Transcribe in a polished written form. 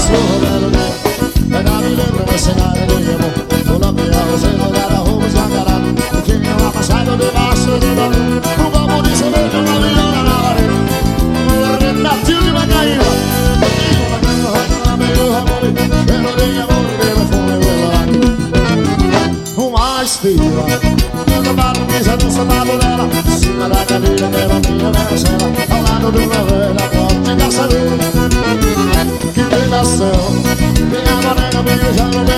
sou Roberto Neto. Pega me lembra no cenário de amor. Colombia, você mudar a roupa escancarada. E quem é uma passada debaixo do dono. O bambu de cerveja na melhora na vareta. Renatinho de Macaíba. Meio ramone, cheiro de amor, telefone velado. Uma estrela, anda para o mesa do sapato dela. Em cima da cadeira, era minha vencela. Ao lado de uma velha porta de caçadeira. Que tentação, minha boneca me beijando.